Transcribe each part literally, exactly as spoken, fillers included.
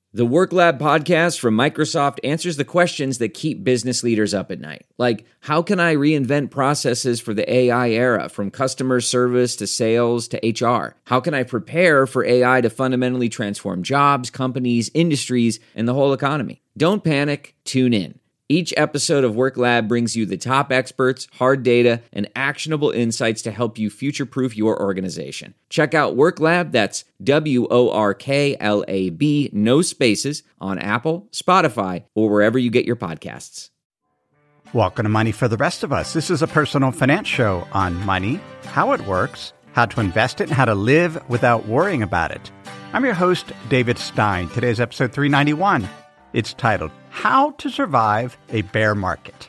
The Work Lab podcast from Microsoft answers the questions that keep business leaders up at night. Like, how can I reinvent processes for the A I era, from customer service to sales to H R? How can I prepare for A I to fundamentally transform jobs, companies, industries, and the whole economy? Don't panic, tune in. Each episode of Work Lab brings you the top experts, hard data, and actionable insights to help you future-proof your organization. Check out Work Lab, that's W O R K L A B, no spaces, on Apple, Spotify, or wherever you get your podcasts. Welcome to Money for the Rest of Us. This is a personal finance show on money, how it works, how to invest it, and how to live without worrying about it. I'm your host, David Stein. Today's episode three ninety-one. It's titled, How to Survive a Bear Market.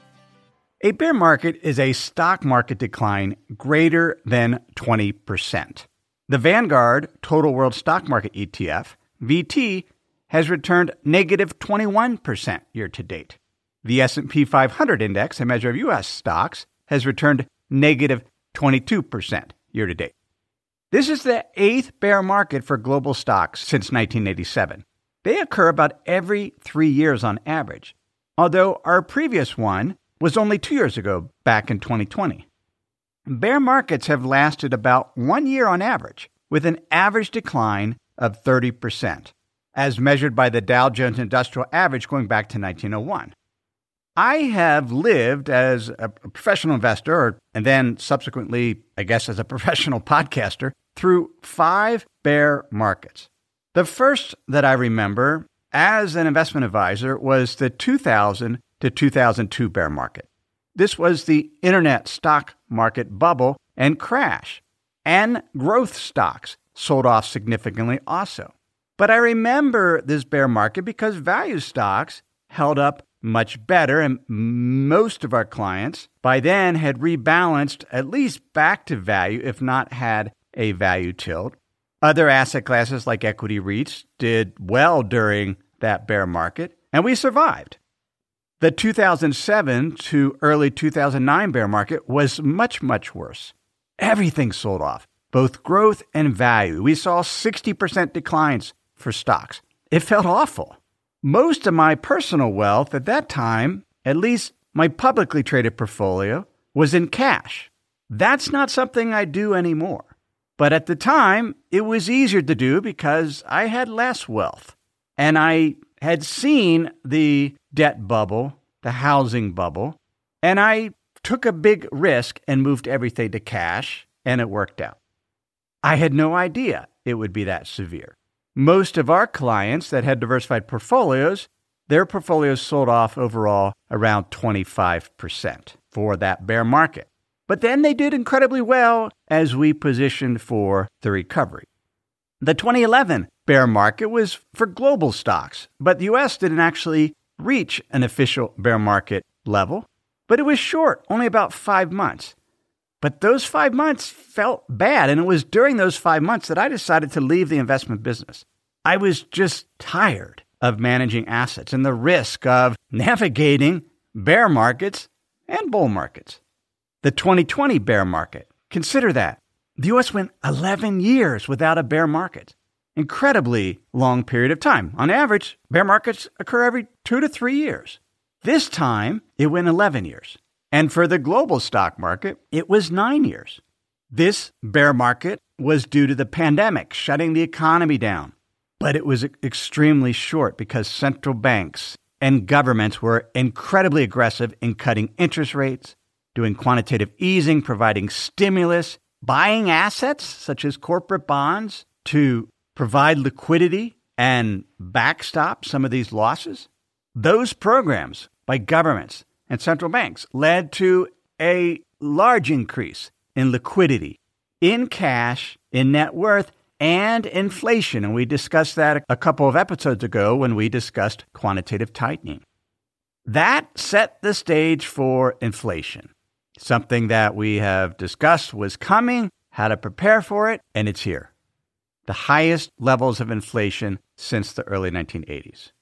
A bear market is a stock market decline greater than twenty percent. The Vanguard Total World Stock Market E T F, V T, has returned negative twenty-one percent year to date. The S and P five hundred Index, a measure of U S stocks, has returned negative twenty-two percent year to date. This is the eighth bear market for global stocks since nineteen eighty-seven. They occur about every three years on average, although our previous one was only two years ago, back in twenty twenty. Bear markets have lasted about one year on average, with an average decline of thirty percent, as measured by the Dow Jones Industrial Average going back to nineteen oh one. I have lived as a professional investor, and then subsequently, I guess, as a professional podcaster, through five bear markets. The first that I remember as an investment advisor was the two thousand to two thousand two bear market. This was the internet stock market bubble and crash, and growth stocks sold off significantly also. But I remember this bear market because value stocks held up much better, and most of our clients by then had rebalanced at least back to value, if not had a value tilt. Other asset classes like equity REITs did well during that bear market, and we survived. The two thousand seven to early two thousand nine bear market was much, much worse. Everything sold off, both growth and value. We saw sixty percent declines for stocks. It felt awful. Most of my personal wealth at that time, at least my publicly traded portfolio, was in cash. That's not something I do anymore. But at the time, it was easier to do because I had less wealth. And I had seen the debt bubble, the housing bubble, and I took a big risk and moved everything to cash, and it worked out. I had no idea it would be that severe. Most of our clients that had diversified portfolios, their portfolios sold off overall around twenty-five percent for that bear market. But then they did incredibly well as we positioned for the recovery. The twenty eleven bear market was for global stocks, but the U S didn't actually reach an official bear market level, but it was short, only about five months. But those five months felt bad, and it was during those five months that I decided to leave the investment business. I was just tired of managing assets and the risk of navigating bear markets and bull markets. The twenty twenty bear market. Consider that. The U S went eleven years without a bear market. Incredibly long period of time. On average, bear markets occur every two to three years. This time, it went eleven years. And for the global stock market, it was nine years. This bear market was due to the pandemic shutting the economy down. But it was extremely short because central banks and governments were incredibly aggressive in cutting interest rates, doing quantitative easing, providing stimulus, buying assets such as corporate bonds to provide liquidity and backstop some of these losses. Those programs by governments and central banks led to a large increase in liquidity, in cash, in net worth, and inflation. And we discussed that a couple of episodes ago when we discussed quantitative tightening. That set the stage for inflation. Something that we have discussed was coming, how to prepare for it, and it's here. The highest levels of inflation since the early nineteen eighties.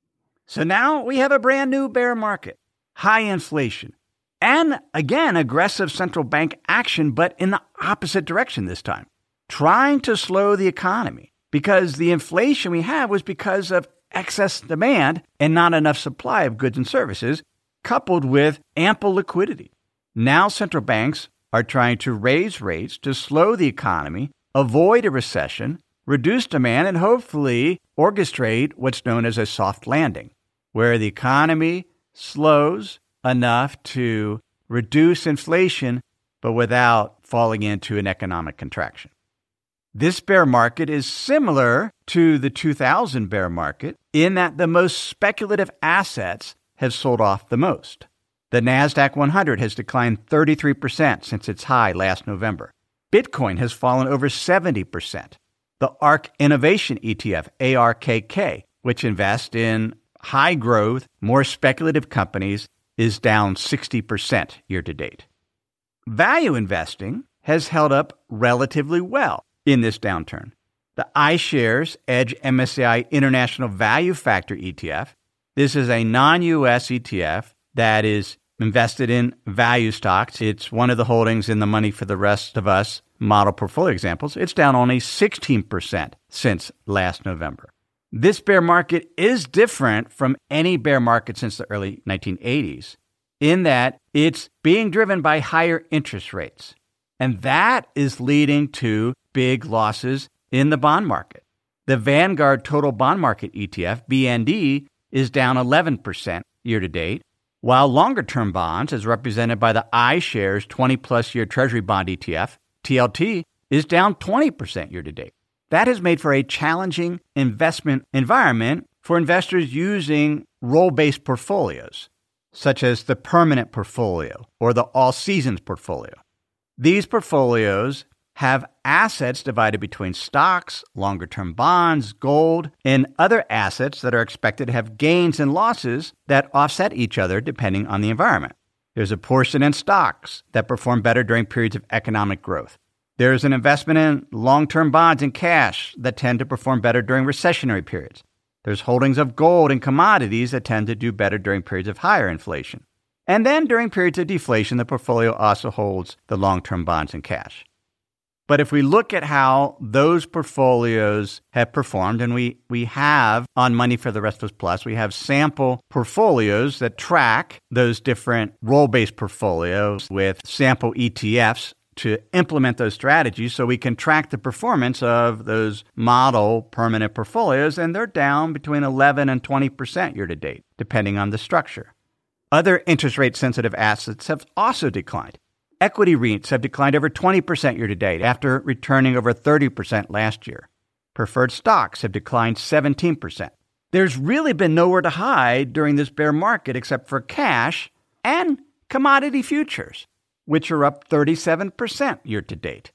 So now we have a brand new bear market, high inflation, and again, aggressive central bank action, but in the opposite direction this time, trying to slow the economy because the inflation we had was because of excess demand and not enough supply of goods and services, coupled with ample liquidity. Now central banks are trying to raise rates to slow the economy, avoid a recession, reduce demand, and hopefully orchestrate what's known as a soft landing, where the economy slows enough to reduce inflation, but without falling into an economic contraction. This bear market is similar to the two thousand bear market in that the most speculative assets have sold off the most. The NASDAQ one hundred has declined thirty-three percent since its high last November. Bitcoin has fallen over seventy percent. The ARK Innovation E T F, A R K K, which invests in high-growth, more speculative companies, is down sixty percent year-to-date. Value investing has held up relatively well in this downturn. The iShares Edge M S C I International Value Factor E T F, this is a non-U S E T F that is invested in value stocks. It's one of the holdings in the Money for the Rest of Us model portfolio examples. It's down only sixteen percent since last November. This bear market is different from any bear market since the early nineteen eighties in that it's being driven by higher interest rates. And that is leading to big losses in the bond market. The Vanguard Total Bond Market E T F, B N D, is down eleven percent year-to-date, while longer-term bonds, as represented by the iShares twenty-plus year Treasury Bond E T F, T L T, is down twenty percent year-to-date. That has made for a challenging investment environment for investors using role-based portfolios, such as the permanent portfolio or the all-seasons portfolio. These portfolios have assets divided between stocks, longer-term bonds, gold, and other assets that are expected to have gains and losses that offset each other depending on the environment. There's a portion in stocks that perform better during periods of economic growth. There's an investment in long-term bonds and cash that tend to perform better during recessionary periods. There's holdings of gold and commodities that tend to do better during periods of higher inflation. And then during periods of deflation, the portfolio also holds the long-term bonds and cash. But if we look at how those portfolios have performed, and we, we have on Money for the Rest of Us Plus, we have sample portfolios that track those different role-based portfolios with sample E T Fs to implement those strategies so we can track the performance of those model permanent portfolios, and they're down between eleven and twenty percent year-to-date, depending on the structure. Other interest rate-sensitive assets have also declined. Equity REITs have declined over twenty percent year-to-date after returning over thirty percent last year. Preferred stocks have declined seventeen percent. There's really been nowhere to hide during this bear market except for cash and commodity futures, which are up thirty-seven percent year-to-date.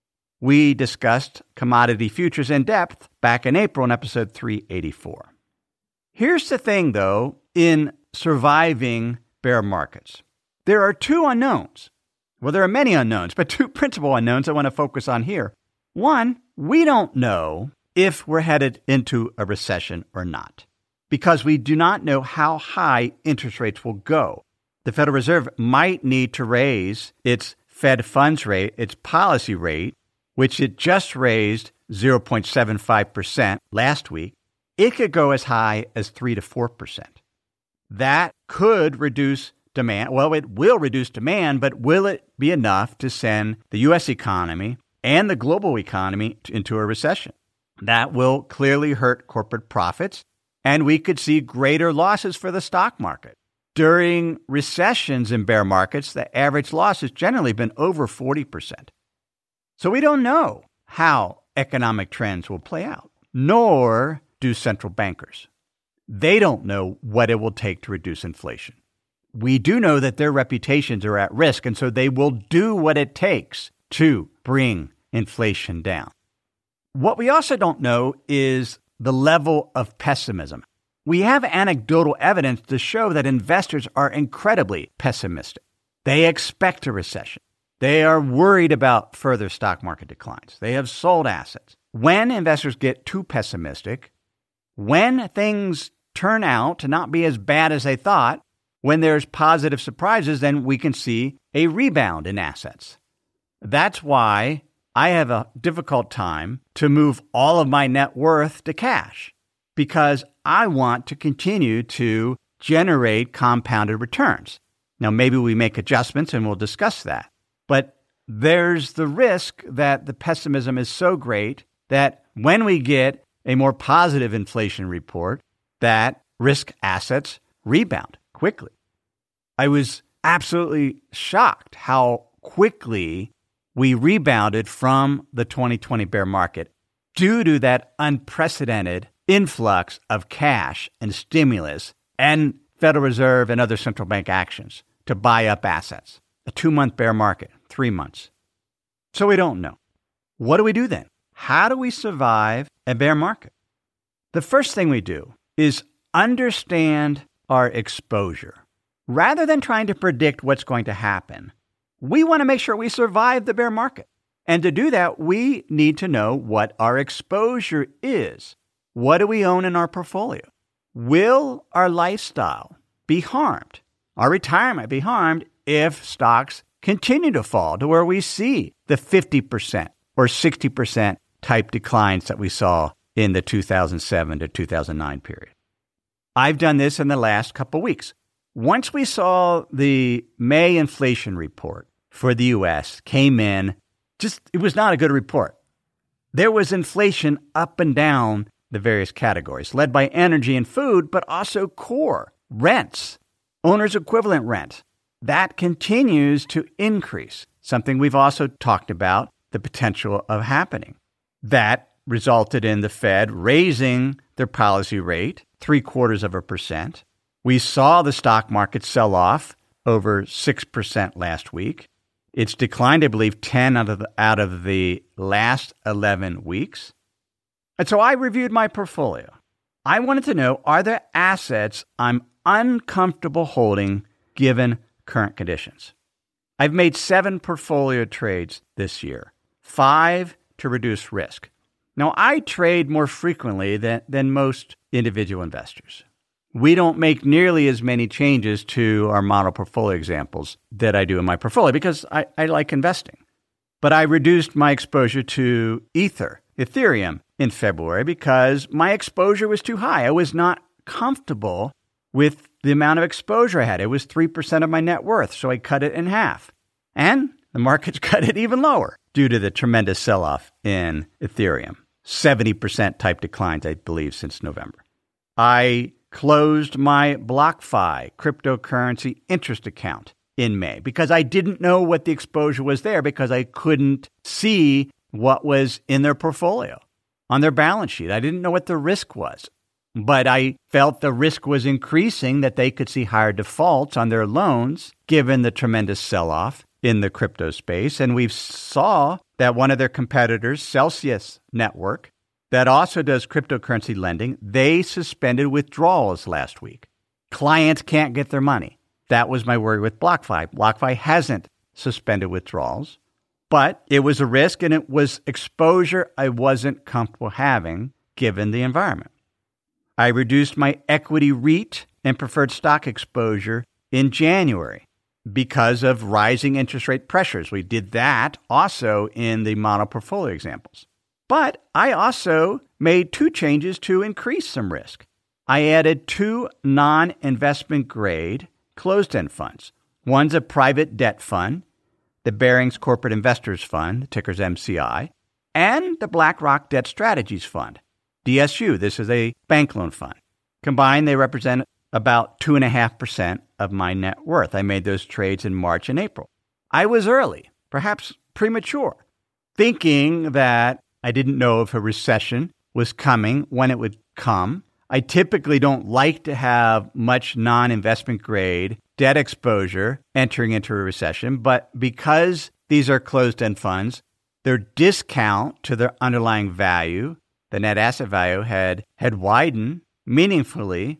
We discussed commodity futures in depth back in April in episode three eighty-four. Here's the thing, though, in surviving bear markets. There are two unknowns. Well, there are many unknowns, but two principal unknowns I want to focus on here. One, we don't know if we're headed into a recession or not, because we do not know how high interest rates will go. The Federal Reserve might need to raise its Fed funds rate, its policy rate, which it just raised zero point seven five percent last week. It could go as high as three to four percent. That could reduce demand. Well, it will reduce demand, but will it be enough to send the U S economy and the global economy into a recession? That will clearly hurt corporate profits, and we could see greater losses for the stock market. During recessions and bear markets, the average loss has generally been over forty percent. So we don't know how economic trends will play out, nor do central bankers. They don't know what it will take to reduce inflation. We do know that their reputations are at risk, and so they will do what it takes to bring inflation down. What we also don't know is the level of pessimism. We have anecdotal evidence to show that investors are incredibly pessimistic. They expect a recession. They are worried about further stock market declines. They have sold assets. When investors get too pessimistic, when things turn out to not be as bad as they thought, when there's positive surprises, then we can see a rebound in assets. That's why I have a difficult time to move all of my net worth to cash. because I want to continue to generate compounded returns. Now, maybe we make adjustments and we'll discuss that. But there's the risk that the pessimism is so great that when we get a more positive inflation report, that risk assets rebound quickly. I was absolutely shocked how quickly we rebounded from the twenty twenty bear market due to that unprecedented influx of cash and stimulus and Federal Reserve and other central bank actions to buy up assets. A two-month bear market, three months. So we don't know. What do we do then? How do we survive a bear market? The first thing we do is understand our exposure. Rather than trying to predict what's going to happen, we want to make sure we survive the bear market. And to do that, we need to know what our exposure is. What do we own in our portfolio? Will our lifestyle be harmed? Our retirement be harmed if stocks continue to fall to where we see the fifty percent or sixty percent type declines that we saw in the two thousand seven to two thousand nine period? I've done this in the last couple of weeks. Once we saw the May inflation report for the U S came in, just it was not a good report. There was inflation up and down the various categories, led by energy and food, but also core, rents, owner's equivalent rent. That continues to increase, something we've also talked about the potential of happening. That resulted in the Fed raising their policy rate three quarters of a percent. We saw the stock market sell off over six percent last week. It's declined, I believe, ten out of the, out of the last eleven weeks. And so I reviewed my portfolio. I wanted to know, are there assets I'm uncomfortable holding given current conditions? I've made seven portfolio trades this year, five to reduce risk. Now, I trade more frequently than, than most individual investors. We don't make nearly as many changes to our model portfolio examples that I do in my portfolio because I, I like investing. But I reduced my exposure to Ether, Ethereum, in February because my exposure was too high. I was not comfortable with the amount of exposure I had. It was three percent of my net worth, so I cut it in half. And the markets cut it even lower due to the tremendous sell-off in Ethereum. seventy percent type declines, I believe, since November. I closed my BlockFi cryptocurrency interest account in May because I didn't know what the exposure was there because I couldn't see what was in their portfolio on their balance sheet. I didn't know what the risk was, but I felt the risk was increasing, that they could see higher defaults on their loans given the tremendous sell-off in the crypto space. And we saw that one of their competitors, Celsius Network, that also does cryptocurrency lending, they suspended withdrawals last week. Clients can't get their money. That was my worry with BlockFi. BlockFi hasn't suspended withdrawals, but it was a risk and it was exposure I wasn't comfortable having given the environment. I reduced my equity REIT and preferred stock exposure in January because of rising interest rate pressures. We did that also in the model portfolio examples. But I also made two changes to increase some risk. I added two non-investment grade closed-end funds. One's a private debt fund, the Barings Corporate Investors Fund, the ticker's M C I, and the BlackRock Debt Strategies Fund, D S U. This is a bank loan fund. Combined, they represent about two point five percent of my net worth. I made those trades in March and April. I was early, perhaps premature, thinking that I didn't know if a recession was coming, when it would come. I typically don't like to have much non-investment grade debt exposure entering into a recession, but because these are closed-end funds, their discount to their underlying value, the net asset value, had, had widened meaningfully.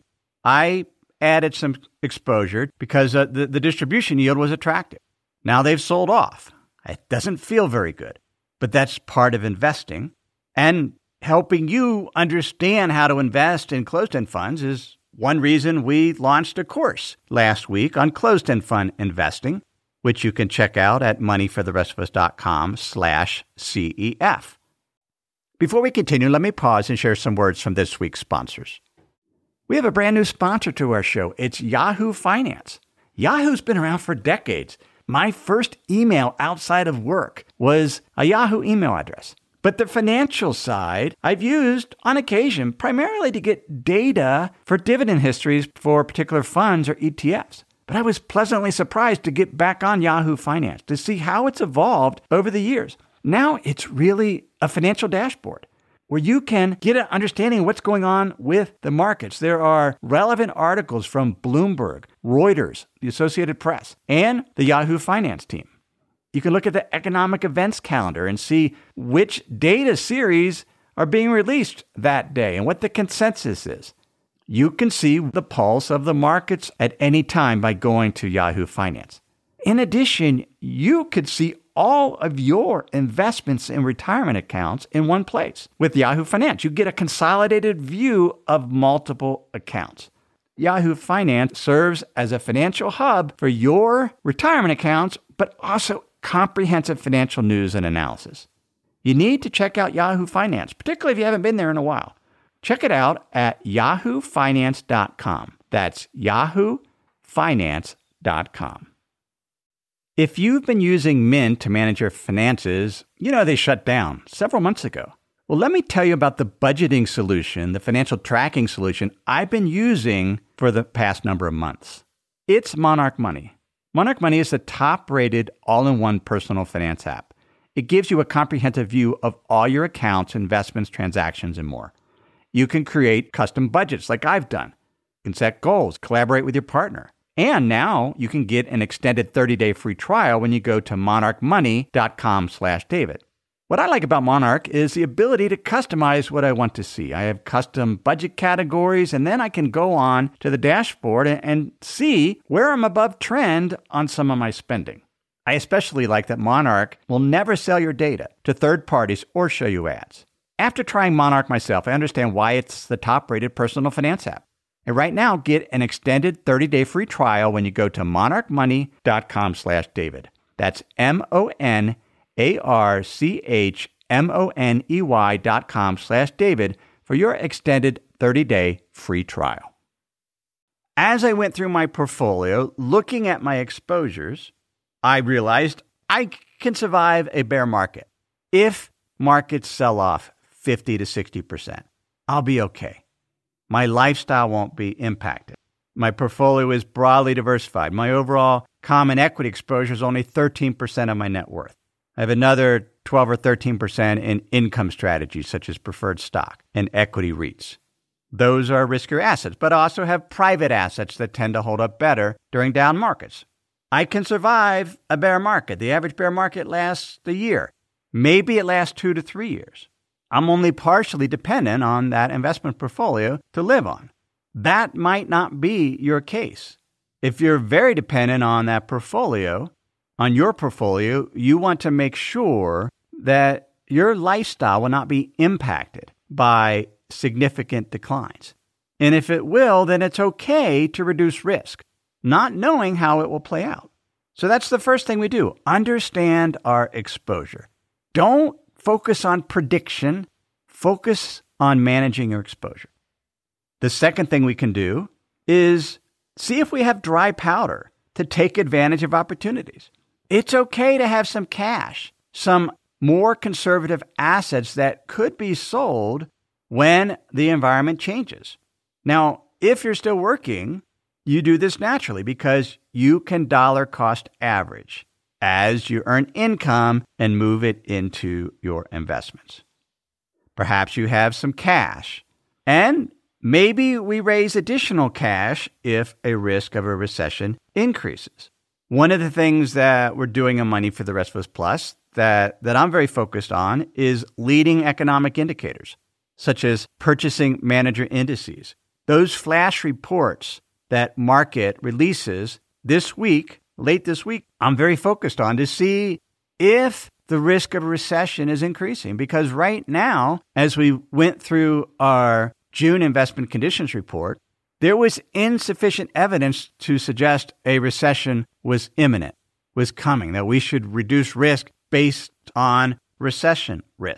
I added some exposure because uh, the, the distribution yield was attractive. Now they've sold off. It doesn't feel very good, but that's part of investing. And helping you understand how to invest in closed-end funds is one reason we launched a course last week on closed-end fund investing, which you can check out at moneyfortherestofus.com slash CEF. Before we continue, let me pause and share some words from this week's sponsors. We have a brand new sponsor to our show. It's Yahoo Finance. Yahoo's been around for decades. My first email outside of work was a Yahoo email address. But the financial side I've used on occasion primarily to get data for dividend histories for particular funds or E T Fs. But I was pleasantly surprised to get back on Yahoo Finance to see how it's evolved over the years. Now it's really a financial dashboard where you can get an understanding of what's going on with the markets. There are relevant articles from Bloomberg, Reuters, the Associated Press, and the Yahoo Finance team. You can look at the economic events calendar and see which data series are being released that day and what the consensus is. You can see the pulse of the markets at any time by going to Yahoo Finance. In addition, you could see all of your investments in retirement accounts in one place. With Yahoo Finance, you get a consolidated view of multiple accounts. Yahoo Finance serves as a financial hub for your retirement accounts, but also comprehensive financial news and analysis. You need to check out Yahoo Finance, particularly if you haven't been there in a while. Check it out at yahoo finance dot com. That's yahoo finance dot com. If you've been using Mint to manage your finances, you know they shut down several months ago. Well, let me tell you about the budgeting solution, the financial tracking solution I've been using for the past number of months. It's Monarch Money. Monarch Money is the top-rated all-in-one personal finance app. It gives you a comprehensive view of all your accounts, investments, transactions, and more. You can create custom budgets like I've done. You can set goals, collaborate with your partner. And now you can get an extended thirty-day free trial when you go to monarch money dot com slash David. What I like about Monarch is the ability to customize what I want to see. I have custom budget categories, and then I can go on to the dashboard and see where I'm above trend on some of my spending. I especially like that Monarch will never sell your data to third parties or show you ads. After trying Monarch myself, I understand why it's the top-rated personal finance app. And right now, get an extended thirty-day free trial when you go to monarch money dot com slash David. That's M O N A R C H M O N E Y dot com slash David for your extended thirty-day free trial. As I went through my portfolio, looking at my exposures, I realized I can survive a bear market. If markets sell off fifty to sixty percent, I'll be okay. My lifestyle won't be impacted. My portfolio is broadly diversified. My overall common equity exposure is only thirteen percent of my net worth. I have another twelve or thirteen percent in income strategies such as preferred stock and equity REITs. Those are riskier assets, but I also have private assets that tend to hold up better during down markets. I can survive a bear market. The average bear market lasts a year. Maybe it lasts two to three years. I'm only partially dependent on that investment portfolio to live on. That might not be your case. If you're very dependent on that portfolio, on your portfolio, you want to make sure that your lifestyle will not be impacted by significant declines. And if it will, then it's okay to reduce risk, not knowing how it will play out. So that's the first thing we do. Understand our exposure. Don't focus on prediction. Focus on managing your exposure. The second thing we can do is see if we have dry powder to take advantage of opportunities. It's okay to have some cash, some more conservative assets that could be sold when the environment changes. Now, if you're still working, you do this naturally because you can dollar cost average as you earn income and move it into your investments. Perhaps you have some cash, and maybe we raise additional cash if a risk of a recession increases. One of the things that we're doing on Money for the Rest of Us Plus that, that I'm very focused on is leading economic indicators, such as purchasing manager indices. Those flash reports that market releases this week, late this week, I'm very focused on to see if the risk of a recession is increasing. Because right now, as we went through our June investment conditions report, there was insufficient evidence to suggest a recession was imminent, was coming, that we should reduce risk based on recession risk.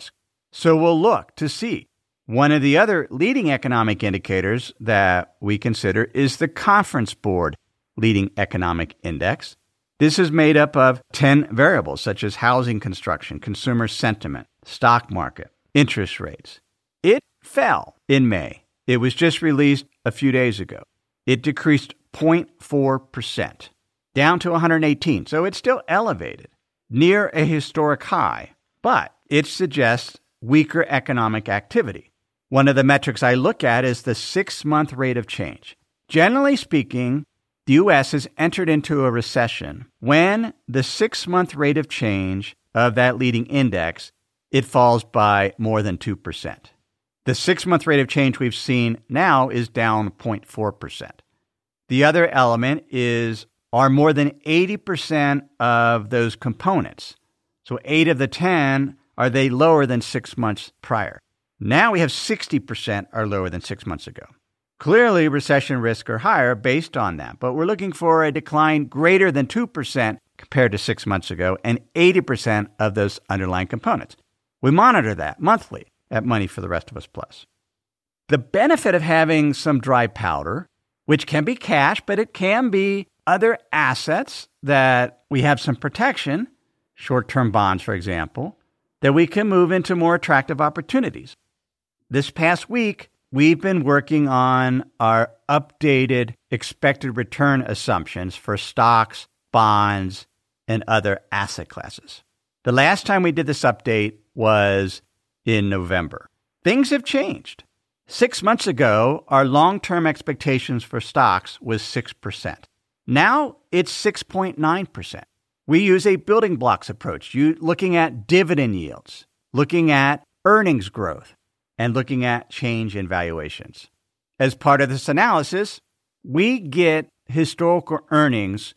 So we'll look to see. One of the other leading economic indicators that we consider is the Conference Board Leading Economic Index. This is made up of ten variables such as housing construction, consumer sentiment, stock market, interest rates. It fell in May. It was just released a few days ago. It decreased zero point four percent, down to one hundred eighteen. So it's still elevated, near a historic high, but it suggests weaker economic activity. One of the metrics I look at is the six-month rate of change. Generally speaking, the U S has entered into a recession when the six-month rate of change of that leading index, it falls by more than two percent. The six-month rate of change we've seen now is down zero point four percent. The other element is, are more than eighty percent of those components, so eight of the ten, are they lower than six months prior? Now we have sixty percent are lower than six months ago. Clearly, recession risks are higher based on that, but we're looking for a decline greater than two percent compared to six months ago and eighty percent of those underlying components. We monitor that monthly at Money for the Rest of Us Plus. The benefit of having some dry powder, which can be cash, but it can be other assets that we have some protection, short-term bonds, for example, that we can move into more attractive opportunities. This past week, we've been working on our updated expected return assumptions for stocks, bonds, and other asset classes. The last time we did this update was in November. Things have changed. Six months ago, our long-term expectations for stocks was six percent. Now it's six point nine percent. We use a building blocks approach, you looking at dividend yields, looking at earnings growth, and looking at change in valuations. As part of this analysis, we get historical earnings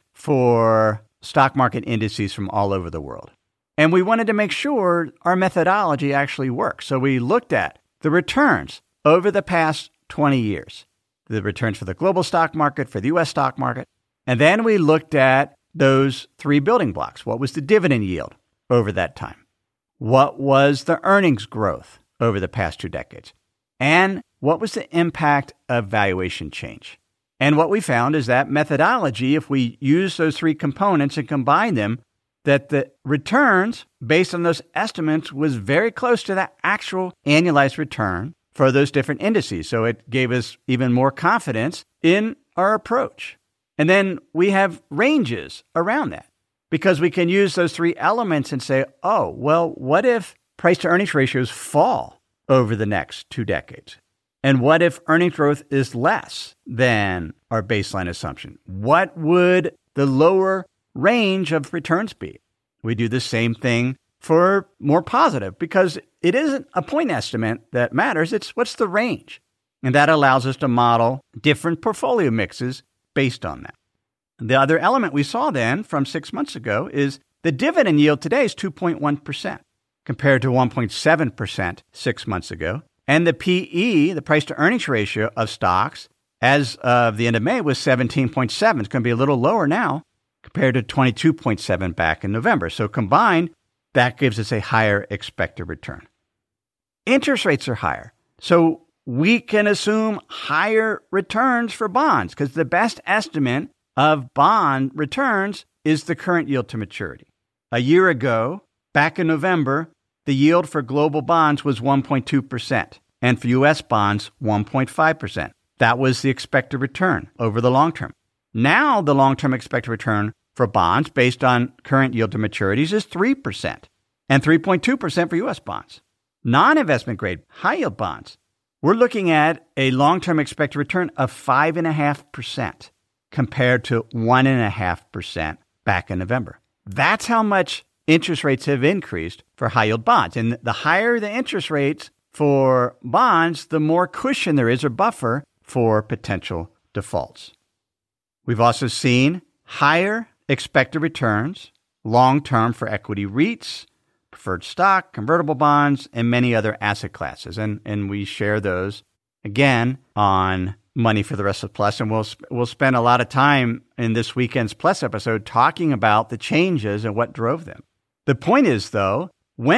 for stock market indices from all over the world. And we wanted to make sure our methodology actually works. So we looked at the returns over the past twenty years, the returns for the global stock market, for the U S stock market. And then we looked at those three building blocks. What was the dividend yield over that time? What was the earnings growth over the past two decades? And what was the impact of valuation change? And what we found is that methodology, if we use those three components and combine them, that the returns based on those estimates was very close to the actual annualized return for those different indices. So it gave us even more confidence in our approach. And then we have ranges around that because we can use those three elements and say, oh, well, what if price to earnings ratios fall over the next two decades? And what if earnings growth is less than our baseline assumption? What would the lower range of returns be? We do the same thing for more positive because it isn't a point estimate that matters. It's what's the range. And that allows us to model different portfolio mixes based on that. The other element we saw then from six months ago is the dividend yield today is two point one percent compared to one point seven percent six months ago. And the P E, the price to earnings ratio of stocks, as of the end of May was seventeen point seven. It's going to be a little lower now compared to twenty-two point seven back in November. So combined, that gives us a higher expected return. Interest rates are higher. So we can assume higher returns for bonds because the best estimate of bond returns is the current yield to maturity. A year ago, back in November, the yield for global bonds was one point two percent, and for U S bonds, one point five percent. That was the expected return over the long term. Now, the long-term expected return for bonds based on current yield to maturities is three percent, and three point two percent for U S bonds. Non-investment grade high-yield bonds, we're looking at a long-term expected return of five point five percent compared to one point five percent back in November. That's how much interest rates have increased for high-yield bonds. And the higher the interest rates for bonds, the more cushion there is or buffer for potential defaults. We've also seen higher expected returns long-term for equity REITs, preferred stock, convertible bonds, and many other asset classes. And, and we share those, again, on Money for the Rest of Plus. And we'll, we'll spend a lot of time in this weekend's Plus episode talking about the changes and what drove them. The point is, though, when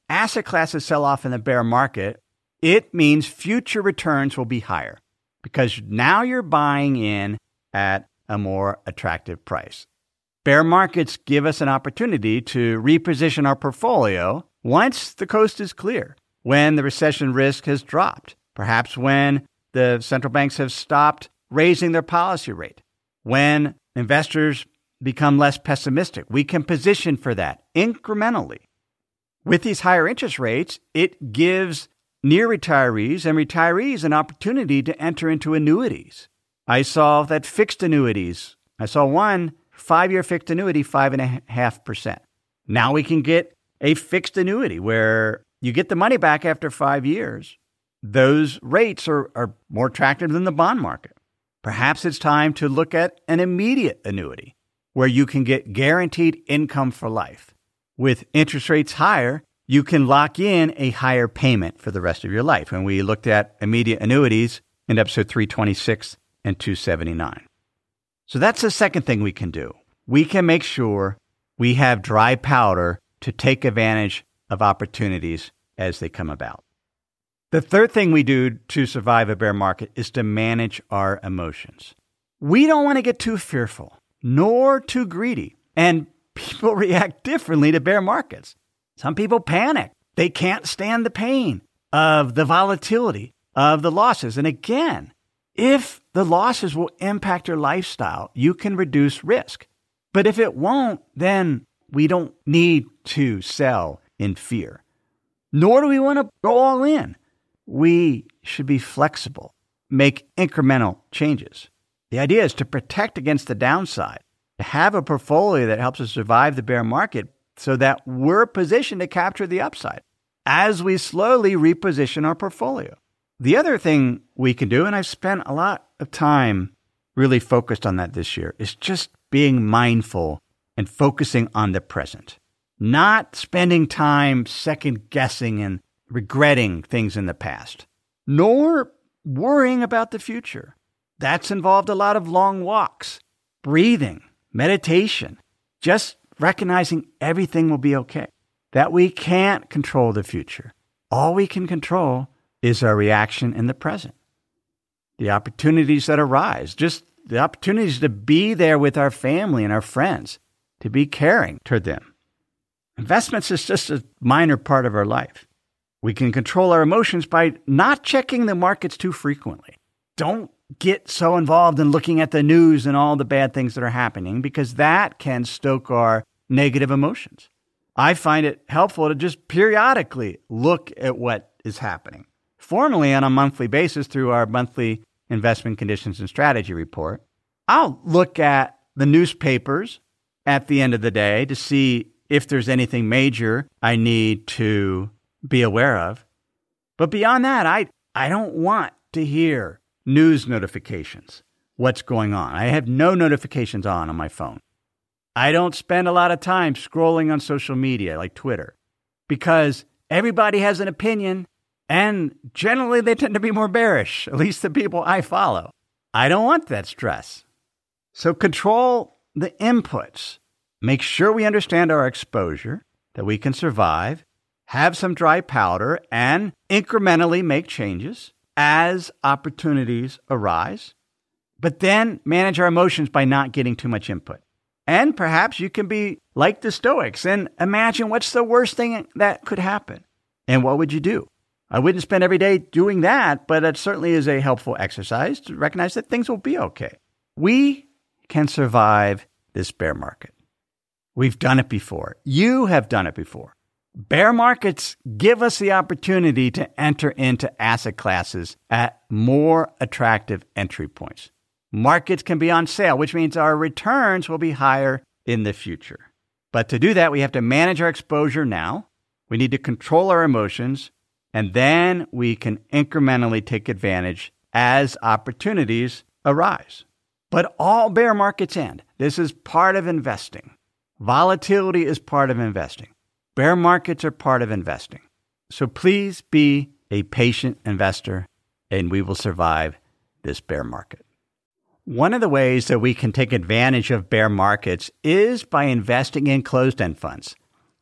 asset classes sell off in the bear market, it means future returns will be higher because now you're buying in at a more attractive price. Bear markets give us an opportunity to reposition our portfolio once the coast is clear, when the recession risk has dropped, perhaps when the central banks have stopped raising their policy rate, when investors become less pessimistic. We can position for that incrementally. With these higher interest rates, it gives near retirees and retirees an opportunity to enter into annuities. I saw that fixed annuities, I saw one five-year fixed annuity, five and a half percent. Now we can get a fixed annuity where you get the money back after five years. Those rates are, are more attractive than the bond market. Perhaps it's time to look at an immediate annuity where you can get guaranteed income for life. With interest rates higher, you can lock in a higher payment for the rest of your life. And we looked at immediate annuities in episode three twenty-six and two seventy-nine. So that's the second thing we can do. We can make sure we have dry powder to take advantage of opportunities as they come about. The third thing we do to survive a bear market is to manage our emotions. We don't want to get too fearful, nor too greedy. And people react differently to bear markets. Some people panic. They can't stand the pain of the volatility of the losses. And again, if the losses will impact your lifestyle, you can reduce risk. But if it won't, then we don't need to sell in fear. Nor do we want to go all in. We should be flexible, make incremental changes. The idea is to protect against the downside, to have a portfolio that helps us survive the bear market so that we're positioned to capture the upside as we slowly reposition our portfolio. The other thing we can do, and I've spent a lot of time really focused on that this year, is just being mindful and focusing on the present, not spending time second guessing and regretting things in the past, nor worrying about the future. That's involved a lot of long walks, breathing, meditation, just recognizing everything will be okay, that we can't control the future. All we can control is our reaction in the present. The opportunities that arise, just the opportunities to be there with our family and our friends, to be caring toward them. Investments is just a minor part of our life. We can control our emotions by not checking the markets too frequently. Don't get so involved in looking at the news and all the bad things that are happening, because that can stoke our negative emotions. I find it helpful to just periodically look at what is happening. Formally, on a monthly basis through our monthly investment conditions and strategy report, I'll look at the newspapers at the end of the day to see if there's anything major I need to be aware of. But beyond that, I, I don't want to hear news notifications, what's going on. I have no notifications on on my phone. I don't spend a lot of time scrolling on social media like Twitter because everybody has an opinion and generally they tend to be more bearish, at least the people I follow. I don't want that stress. So control the inputs. Make sure we understand our exposure, that we can survive, have some dry powder, and incrementally make changes as opportunities arise. But then manage our emotions by not getting too much input. And perhaps you can be like the Stoics and imagine what's the worst thing that could happen. And what would you do? I wouldn't spend every day doing that, but it certainly is a helpful exercise to recognize that things will be okay. We can survive this bear market. We've done it before. You have done it before. Bear markets give us the opportunity to enter into asset classes at more attractive entry points. Markets can be on sale, which means our returns will be higher in the future. But to do that, we have to manage our exposure now. We need to control our emotions, and then we can incrementally take advantage as opportunities arise. But all bear markets end. This is part of investing. Volatility is part of investing. Bear markets are part of investing. So please be a patient investor, and we will survive this bear market. One of the ways that we can take advantage of bear markets is by investing in closed-end funds.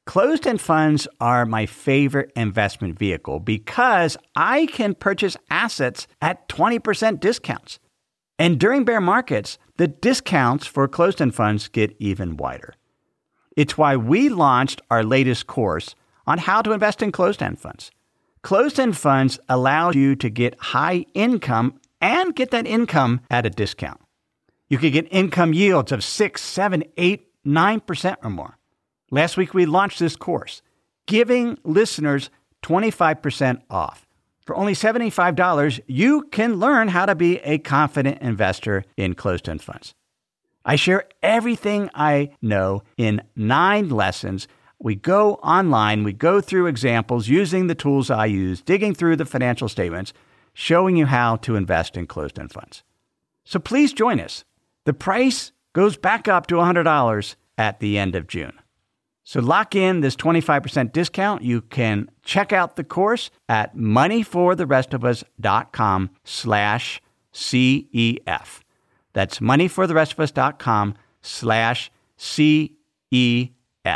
Closed-end funds are my favorite investment vehicle because I can purchase assets at twenty percent discounts. And during bear markets, the discounts for closed-end funds get even wider. It's why we launched our latest course on how to invest in closed-end funds. Closed-end funds allow you to get high income and get that income at a discount. You could get income yields of six, seven, eight, nine percent or more. Last week, we launched this course, giving listeners twenty-five percent off. For only seventy-five dollars, you can learn how to be a confident investor in closed-end funds. I share everything I know in nine lessons. We go online, we go through examples using the tools I use, digging through the financial statements, showing you how to invest in closed-end funds. So please join us. The price goes back up to one hundred dollars at the end of June. So lock in this twenty-five percent discount. You can check out the course at moneyfortherestofus.com slash CEF. That's moneyfortherestofus.com slash CEF.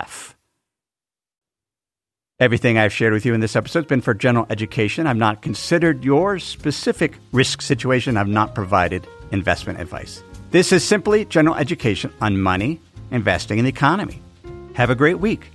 Everything I've shared with you in this episode has been for general education. I've not considered your specific risk situation. I've not provided investment advice. This is simply general education on money, investing, and the economy. Have a great week.